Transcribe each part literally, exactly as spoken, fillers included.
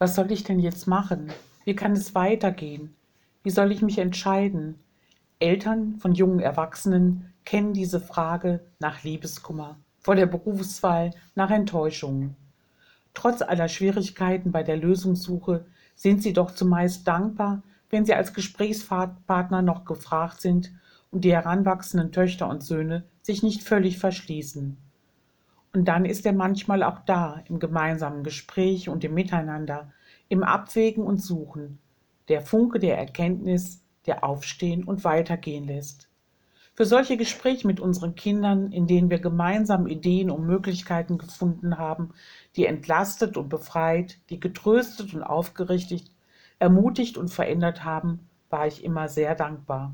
Was soll ich denn jetzt machen? Wie kann es weitergehen? Wie soll ich mich entscheiden? Eltern von jungen Erwachsenen kennen diese Frage nach Liebeskummer, vor der Berufswahl, nach Enttäuschungen. Trotz aller Schwierigkeiten bei der Lösungssuche sind sie doch zumeist dankbar, wenn sie als Gesprächspartner noch gefragt sind und die heranwachsenden Töchter und Söhne sich nicht völlig verschließen. Und dann ist er manchmal auch da, im gemeinsamen Gespräch und im Miteinander, im Abwägen und Suchen, der Funke der Erkenntnis, der aufstehen und weitergehen lässt. Für solche Gespräche mit unseren Kindern, in denen wir gemeinsam Ideen und Möglichkeiten gefunden haben, die entlastet und befreit, die getröstet und aufgerichtet, ermutigt und verändert haben, war ich immer sehr dankbar.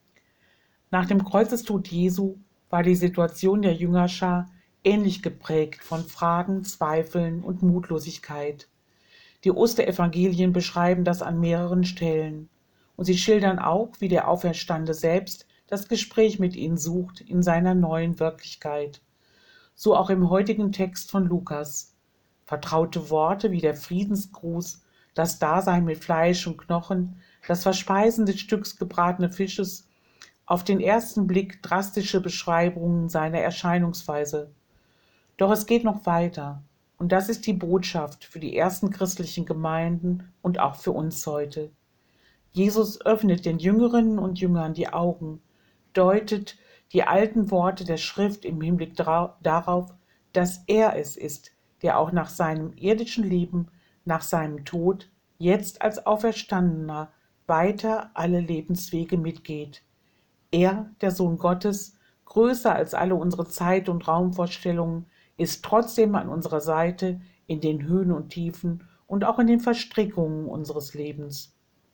Nach dem Kreuzestod Jesu war die Situation der Jüngerschar ähnlich geprägt von Fragen, Zweifeln und Mutlosigkeit. Die Osterevangelien beschreiben das an mehreren Stellen. Und sie schildern auch, wie der Auferstandene selbst das Gespräch mit ihnen sucht in seiner neuen Wirklichkeit. So auch im heutigen Text von Lukas. Vertraute Worte wie der Friedensgruß, das Dasein mit Fleisch und Knochen, das Verspeisen des Stücks gebratenen Fisches, auf den ersten Blick drastische Beschreibungen seiner Erscheinungsweise. Doch es geht noch weiter. Und das ist die Botschaft für die ersten christlichen Gemeinden und auch für uns heute. Jesus öffnet den Jüngerinnen und Jüngern die Augen, deutet die alten Worte der Schrift im Hinblick darauf, dass er es ist, der auch nach seinem irdischen Leben, nach seinem Tod, jetzt als Auferstandener weiter alle Lebenswege mitgeht. Er, der Sohn Gottes, größer als alle unsere Zeit- und Raumvorstellungen, ist trotzdem an unserer Seite in den Höhen und Tiefen und auch in den Verstrickungen unseres Lebens.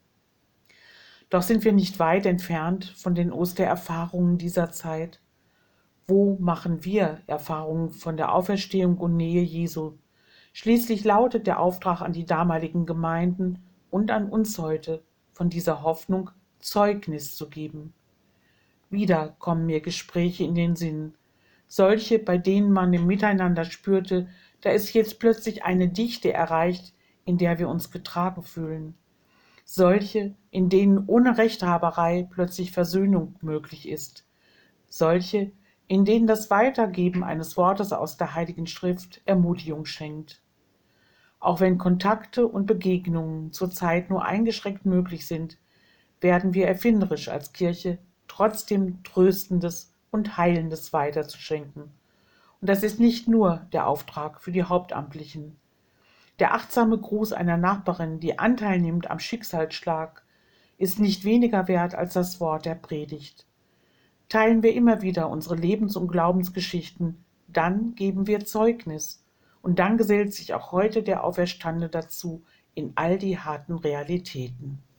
Doch sind wir nicht weit entfernt von den Ostererfahrungen dieser Zeit. Wo machen wir Erfahrungen von der Auferstehung und Nähe Jesu? Schließlich lautet der Auftrag an die damaligen Gemeinden und an uns heute, von dieser Hoffnung Zeugnis zu geben. Wieder kommen mir Gespräche in den Sinn, solche, bei denen man im Miteinander spürte, da ist jetzt plötzlich eine Dichte erreicht, in der wir uns getragen fühlen. Solche, in denen ohne Rechthaberei plötzlich Versöhnung möglich ist. Solche, in denen das Weitergeben eines Wortes aus der Heiligen Schrift Ermutigung schenkt. Auch wenn Kontakte und Begegnungen zurzeit nur eingeschränkt möglich sind, werden wir erfinderisch als Kirche, trotzdem Tröstendes und Heilendes weiterzuschenken. Und das ist nicht nur der Auftrag für die Hauptamtlichen. Der achtsame Gruß einer Nachbarin, die Anteil nimmt am Schicksalsschlag, ist nicht weniger wert als das Wort der Predigt. Teilen wir immer wieder unsere Lebens- und Glaubensgeschichten, dann geben wir Zeugnis. Und dann gesellt sich auch heute der Auferstandene dazu in all die harten Realitäten.